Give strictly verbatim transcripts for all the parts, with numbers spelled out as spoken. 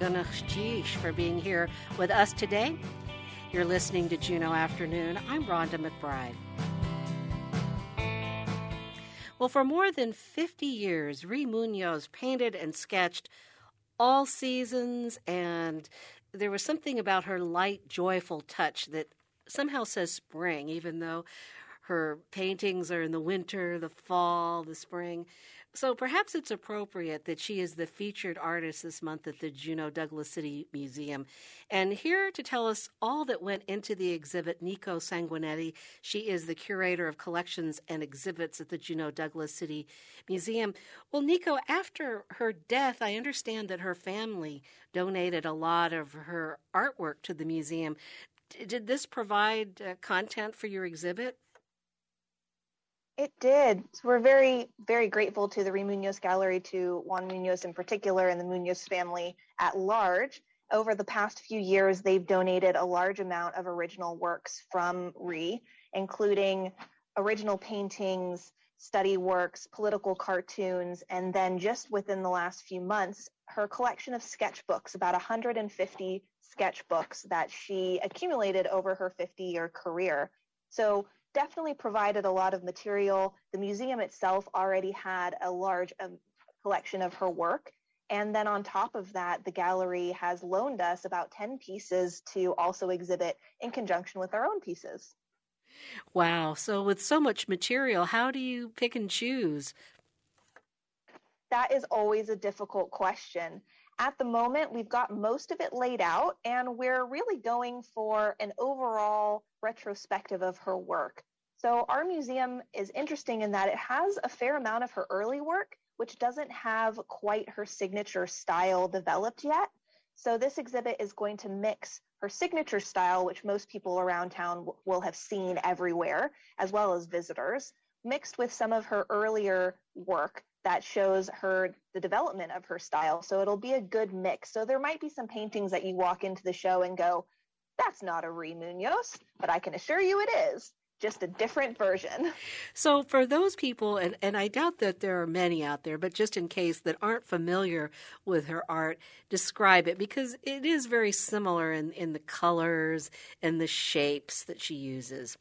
Gunashjish for being here with us today. You're listening to Juneau Afternoon. I'm Rhonda McBride. Well, for more than fifty years, Ree Munoz painted and sketched all seasons, and there was something about her light, joyful touch that somehow says spring, even though her paintings are in the winter, the fall, the spring. So perhaps it's appropriate that she is the featured artist this month at the Juneau Douglas City Museum. And here to tell us all that went into the exhibit, Nico Sanguinetti. She is the curator of collections and exhibits at the Juneau Douglas City Museum. Well, Nico, after her death, I understand that her family donated a lot of her artwork to the museum. Did this provide uh, content for your exhibit? It did. So we're very, very grateful to the Ree Munoz Gallery, to Juan Munoz in particular, and the Munoz family at large. Over the past few years, they've donated a large amount of original works from Ree, including original paintings, study works, political cartoons, and then just within the last few months, her collection of sketchbooks, about one hundred fifty sketchbooks that she accumulated over her fifty-year career. So definitely provided a lot of material. The museum itself already had a large um, collection of her work. And then on top of that, the gallery has loaned us about ten pieces to also exhibit in conjunction with our own pieces. Wow. So with so much material, how do you pick and choose? That is always a difficult question. At the moment, we've got most of it laid out, and we're really going for an overall retrospective of her work. So our museum is interesting in that it has a fair amount of her early work, which doesn't have quite her signature style developed yet. So this exhibit is going to mix her signature style, which most people around town will have seen everywhere, as well as visitors, mixed with some of her earlier work that shows her the development of her style. So it'll be a good mix. So there might be some paintings that you walk into the show and go, that's not a Ree Munoz, but I can assure you it is, just a different version. So for those people, and, and I doubt that there are many out there, but just in case that aren't familiar with her art, describe it, because it is very similar in, in the colors and the shapes that she uses.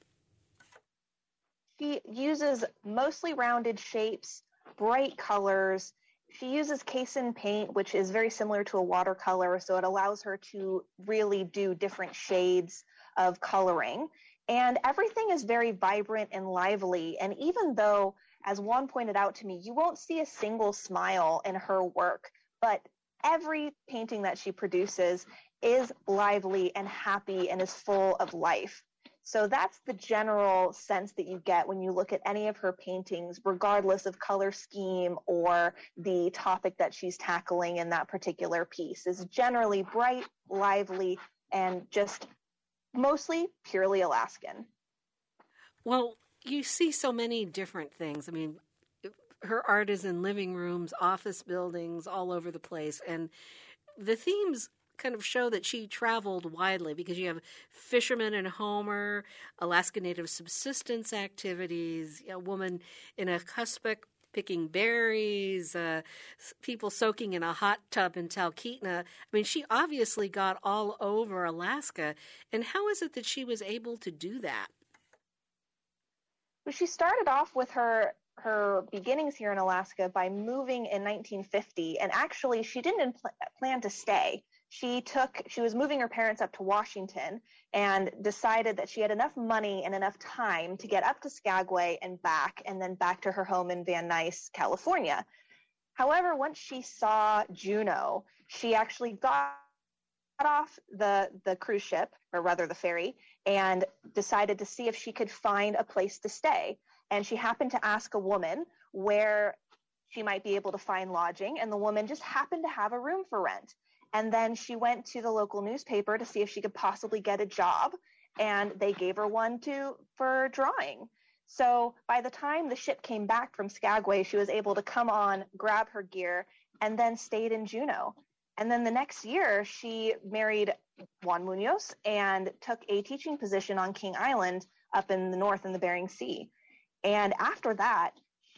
She uses mostly rounded shapes, bright colors. She uses casein paint, which is very similar to a watercolor, so it allows her to really do different shades of coloring. And everything is very vibrant and lively. And even though, as Juan pointed out to me, you won't see a single smile in her work, but every painting that she produces is lively and happy and is full of life. So that's the general sense that you get when you look at any of her paintings, regardless of color scheme or the topic that she's tackling in that particular piece, is generally bright, lively, and just mostly purely Alaskan. Well, you see so many different things. I mean, her art is in living rooms, office buildings, all over the place. And the themes kind of show that she traveled widely, because you have fishermen in Homer, Alaska Native subsistence activities, a woman in a cuspec picking berries, uh, people soaking in a hot tub in Talkeetna. I mean, she obviously got all over Alaska. And how is it that she was able to do that? Well, she started off with her her beginnings here in Alaska by moving in nineteen fifty, and actually she didn't pl- plan to stay. She took, she was moving her parents up to Washington and decided that she had enough money and enough time to get up to Skagway and back, and then back to her home in Van Nuys, California. However, once she saw Juneau, she actually got off the, the cruise ship, or rather the ferry, and decided to see if she could find a place to stay. And she happened to ask a woman where she might be able to find lodging, and the woman just happened to have a room for rent. And then she went to the local newspaper to see if she could possibly get a job, and they gave her one to for drawing. So by the time the ship came back from Skagway, she was able to come on, grab her gear, and then stayed in Juneau. And then the next year, she married Juan Munoz and took a teaching position on King Island up in the north in the Bering Sea. And after that,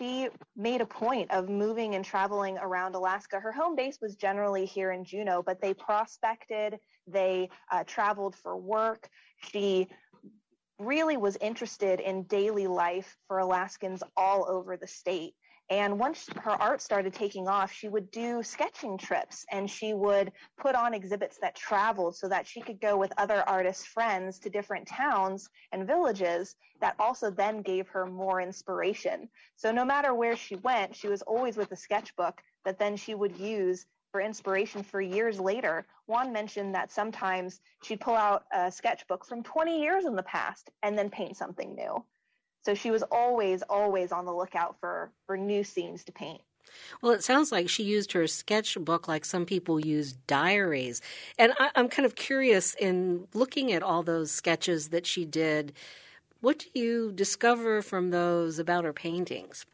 she made a point of moving and traveling around Alaska. Her home base was generally here in Juneau, but they prospected, they uh, traveled for work. She really was interested in daily life for Alaskans all over the state. And once her art started taking off, she would do sketching trips, and she would put on exhibits that traveled so that she could go with other artist friends to different towns and villages that also then gave her more inspiration. So no matter where she went, she was always with a sketchbook that then she would use for inspiration for years later. Juan mentioned that sometimes she'd pull out a sketchbook from twenty years in the past and then paint something new. So she was always, always on the lookout for, for new scenes to paint. Well, it sounds like she used her sketchbook like some people use diaries. And I, I'm kind of curious, in looking at all those sketches that she did, what do you discover from those about her paintings?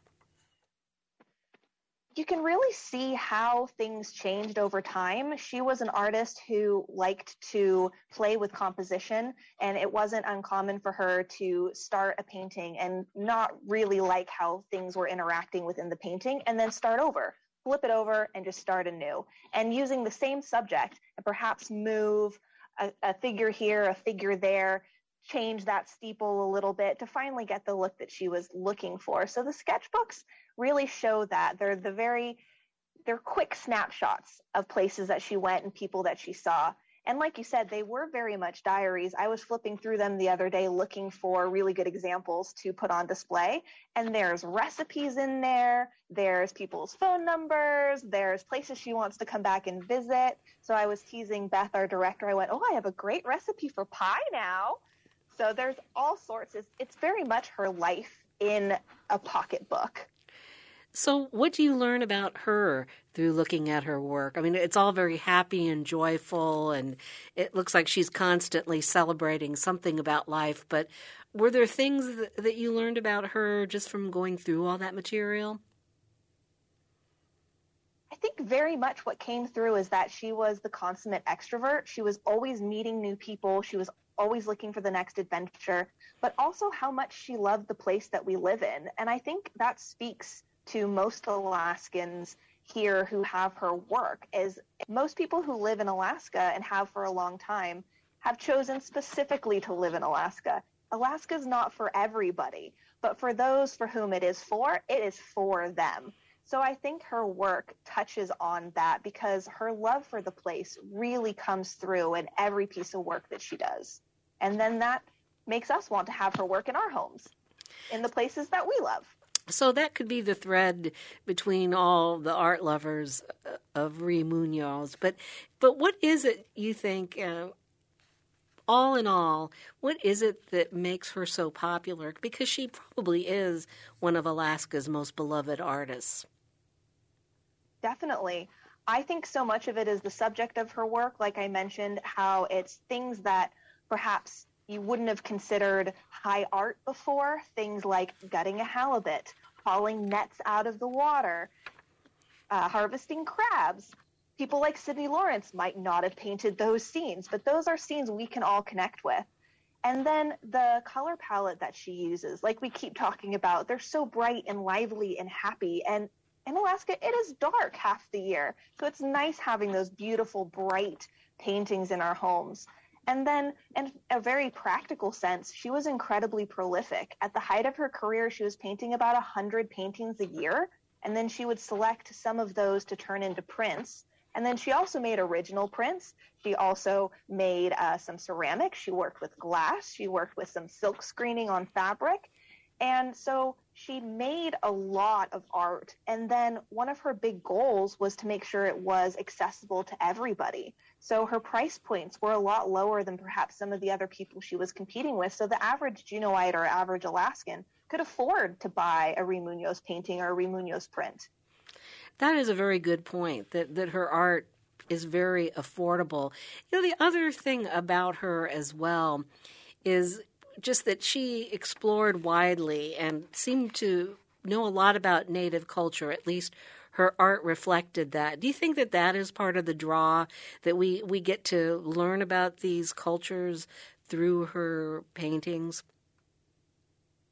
You can really see how things changed over time. She was an artist who liked to play with composition, and it wasn't uncommon for her to start a painting and not really like how things were interacting within the painting, and then start over, flip it over, and just start anew. And using the same subject and perhaps move a, a figure here, a figure there, change that steeple a little bit to finally get the look that she was looking for. So the sketchbooks really show that. They're the very, they're quick snapshots of places that she went and people that she saw. And like you said, they were very much diaries. I was flipping through them the other day looking for really good examples to put on display. And there's recipes in there. There's people's phone numbers. There's places she wants to come back and visit. So I was teasing Beth, our director. I went, oh, I have a great recipe for pie now. So there's all sorts. It's, it's very much her life in a pocketbook. So what do you learn about her through looking at her work? I mean, it's all very happy and joyful, and it looks like she's constantly celebrating something about life. But were there things that, that you learned about her just from going through all that material? I think very much what came through is that she was the consummate extrovert. She was always meeting new people. She was always looking for the next adventure, but also how much she loved the place that we live in. And I think that speaks to most Alaskans here who have her work, is most people who live in Alaska and have for a long time have chosen specifically to live in Alaska. Alaska's not for everybody, but for those for whom it is for, it is for them. So I think her work touches on that because her love for the place really comes through in every piece of work that she does. And then that makes us want to have her work in our homes, in the places that we love. So that could be the thread between all the art lovers of Ree Munoz. But but what is it, you think, uh, all in all, what is it that makes her so popular? Because she probably is one of Alaska's most beloved artists. Definitely. I think so much of it is the subject of her work, like I mentioned, how it's things that perhaps you wouldn't have considered high art before, things like gutting a halibut, hauling nets out of the water, uh, harvesting crabs. People like Sydney Lawrence might not have painted those scenes, but those are scenes we can all connect with. And then the color palette that she uses, like we keep talking about, they're so bright and lively and happy. And in Alaska, it is dark half the year. So it's nice having those beautiful, bright paintings in our homes. And then, in a very practical sense, she was incredibly prolific. At the height of her career, she was painting about one hundred paintings a year, and then she would select some of those to turn into prints. And then she also made original prints. She also made uh, some ceramics. She worked with glass. She worked with some silk screening on fabric. And so she made a lot of art. And then one of her big goals was to make sure it was accessible to everybody. So her price points were a lot lower than perhaps some of the other people she was competing with. So the average Juneauite or average Alaskan could afford to buy a Ree Munoz painting or a Ree Munoz print. That is a very good point, that, that her art is very affordable. You know, the other thing about her as well is just that she explored widely and seemed to know a lot about Native culture. At least her art reflected that. Do you think that that is part of the draw, that we, we get to learn about these cultures through her paintings?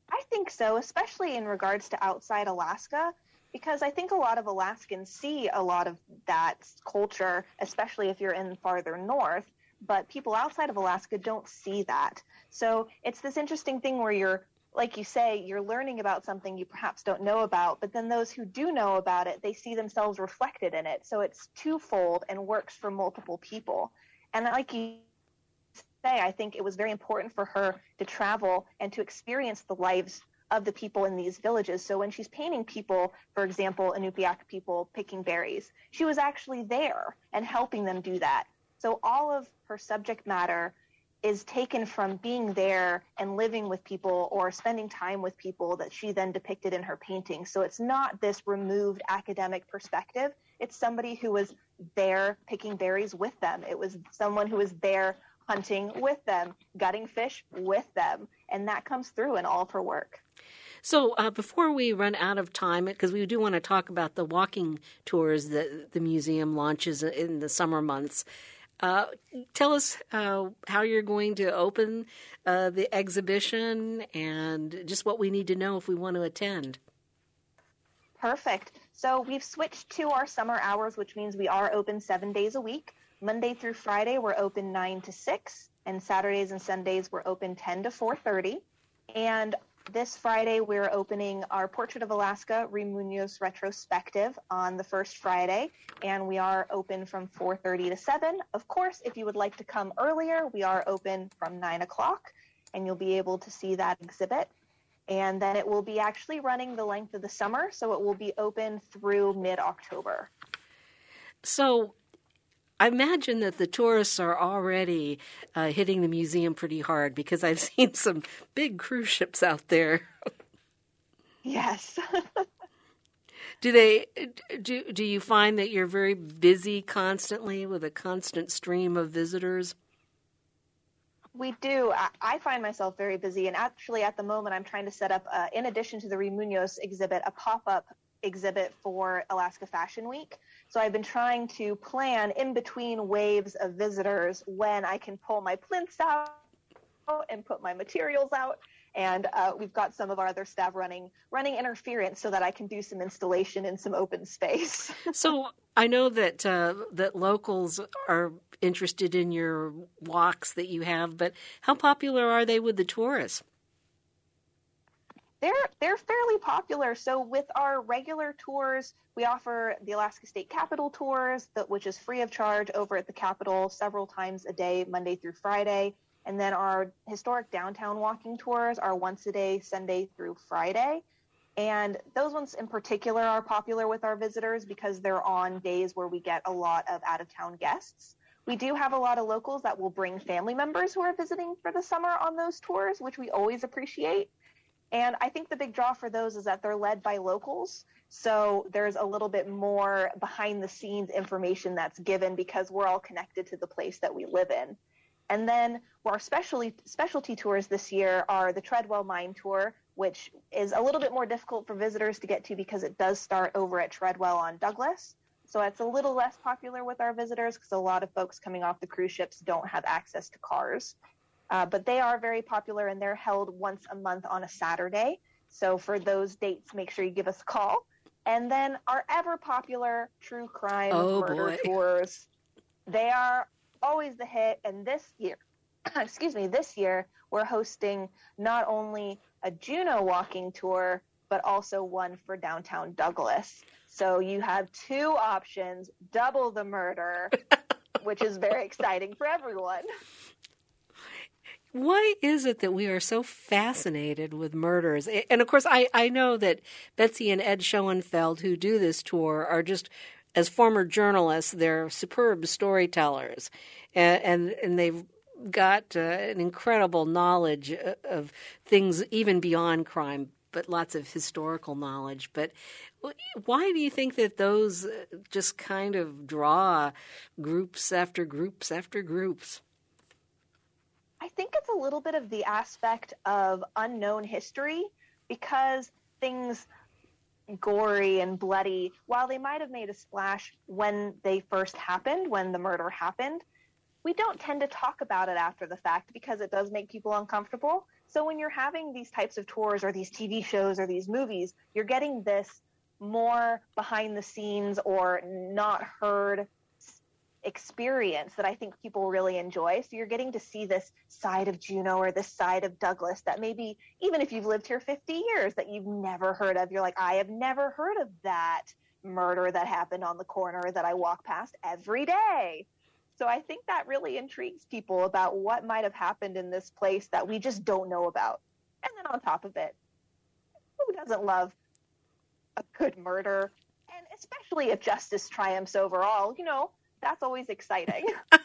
I think so, especially in regards to outside Alaska, because I think a lot of Alaskans see a lot of that culture, especially if you're in farther north, but people outside of Alaska don't see that. So it's this interesting thing where you're, like you say, you're learning about something you perhaps don't know about, but then those who do know about it, they see themselves reflected in it. So it's twofold and works for multiple people. And like you say, I think it was very important for her to travel and to experience the lives of the people in these villages. So when she's painting people, for example, Inupiaq people picking berries, she was actually there and helping them do that. So all of her subject matter is taken from being there and living with people or spending time with people that she then depicted in her painting. So it's not this removed academic perspective. It's somebody who was there picking berries with them. It was someone who was there hunting with them, gutting fish with them. And that comes through in all of her work. So uh, before we run out of time, because we do want to talk about the walking tours that the museum launches in the summer months, uh, tell us uh, how you're going to open uh, the exhibition and just what we need to know if we want to attend. Perfect. So we've switched to our summer hours, which means we are open seven days a week. Monday through Friday, we're open nine to six, and Saturdays and Sundays, we're open ten to four thirty. And this Friday, we're opening our Portrait of Alaska Remunoz retrospective on the first Friday, and we are open from four thirty to seven. Of course, if you would like to come earlier, we are open from nine o'clock, and you'll be able to see that exhibit. And then it will be actually running the length of the summer, so it will be open through mid-October. So I imagine that the tourists are already uh, hitting the museum pretty hard because I've seen some big cruise ships out there. Yes. do they do do you find that you're very busy constantly with a constant stream of visitors? We do. I, I find myself very busy, and actually at the moment I'm trying to set up, uh, in addition to the Remunoz exhibit, a pop-up exhibit for Alaska Fashion Week. So I've been trying to plan in between waves of visitors when I can pull my plinths out and put my materials out. And uh, we've got some of our other staff running running interference so that I can do some installation in some open space. So I know that uh, that locals are interested in your walks that you have, but how popular are they with the tourists? They're they're fairly popular. So with our regular tours, we offer the Alaska State Capitol tours, that, which is free of charge over at the Capitol several times a day, Monday through Friday. And then our historic downtown walking tours are once a day, Sunday through Friday. And those ones in particular are popular with our visitors because they're on days where we get a lot of out-of-town guests. We do have a lot of locals that will bring family members who are visiting for the summer on those tours, which we always appreciate. And I think the big draw for those is that they're led by locals. So there's a little bit more behind the scenes information that's given because we're all connected to the place that we live in. And then our specialty, specialty tours this year are the Treadwell Mine Tour, which is a little bit more difficult for visitors to get to because it does start over at Treadwell on Douglas. So it's a little less popular with our visitors because a lot of folks coming off the cruise ships don't have access to cars. Uh, but they are very popular, and they're held once a month on a Saturday. So for those dates, make sure you give us a call. And then our ever-popular true crime oh, murder boy. tours, they are always the hit. And this year, excuse me, this year, we're hosting not only a Juneau walking tour, but also one for downtown Douglas. So you have two options, double the murder, which is very exciting for everyone. Why is it that we are so fascinated with murders? And of course, I, I know that Betsy and Ed Schoenfeld, who do this tour, are just, as former journalists, they're superb storytellers. And, and, and they've got uh, an incredible knowledge of things even beyond crime, but lots of historical knowledge. But why do you think that those just kind of draw groups after groups after groups? I think it's a little bit of the aspect of unknown history because things gory and bloody, while they might have made a splash when they first happened, when the murder happened, we don't tend to talk about it after the fact because it does make people uncomfortable. So when you're having these types of tours or these T V shows or these movies, you're getting this more behind the scenes or not heard experience that I think people really enjoy. So you're getting to see this side of Juneau or this side of Douglas that maybe even if you've lived here fifty years that you've never heard of. You're like, I have never heard of that murder that happened on the corner that I walk past every day. So I think that really intrigues people about what might have happened in this place that we just don't know about. And then on top of it, who doesn't love a good murder? And especially if justice triumphs overall, you know, that's always exciting.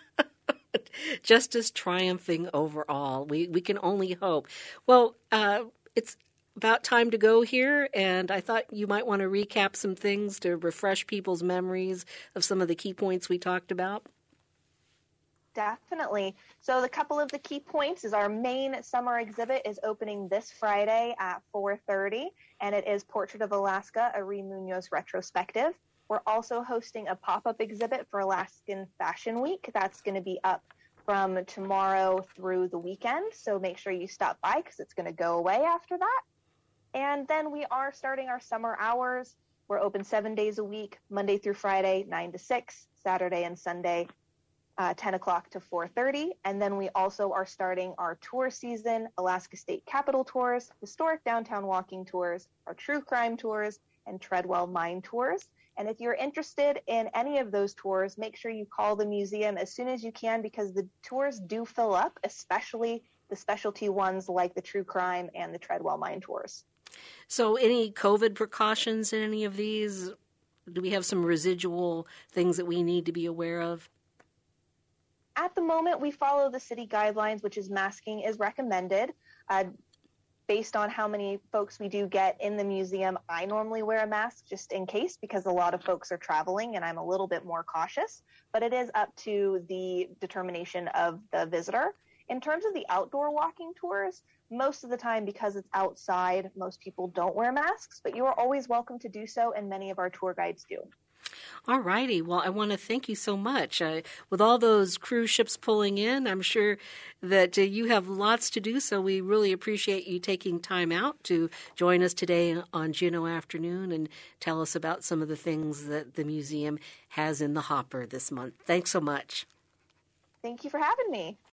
Justice triumphing overall. We we can only hope. Well, uh, it's about time to go here, and I thought you might want to recap some things to refresh people's memories of some of the key points we talked about. Definitely. So the couple of the key points is our main summer exhibit is opening this Friday at four thirty, and it is Portrait of Alaska, a Ree Munoz retrospective. We're also hosting a pop-up exhibit for Alaskan Fashion Week. That's going to be up from tomorrow through the weekend, so make sure you stop by because it's going to go away after that. And then we are starting our summer hours. We're open seven days a week, Monday through Friday, nine to six, Saturday and Sunday, Uh, ten o'clock to four thirty. And then we also are starting our tour season, Alaska State Capitol tours, historic downtown walking tours, our true crime tours, and Treadwell mine tours. And if you're interested in any of those tours, make sure you call the museum as soon as you can because the tours do fill up, especially the specialty ones like the true crime and the Treadwell mine tours. So any COVID precautions in any of these? Do we have some residual things that we need to be aware of? At the moment, we follow the city guidelines, which is masking is recommended. Uh, based on how many folks we do get in the museum, I normally wear a mask just in case because a lot of folks are traveling and I'm a little bit more cautious. But it is up to the determination of the visitor. In terms of the outdoor walking tours, most of the time because it's outside, most people don't wear masks, but you are always welcome to do so, and many of our tour guides do. All righty. Well, I want to thank you so much. Uh, with all those cruise ships pulling in, I'm sure that uh, you have lots to do, so we really appreciate you taking time out to join us today on Juneau Afternoon and tell us about some of the things that the museum has in the hopper this month. Thanks so much. Thank you for having me.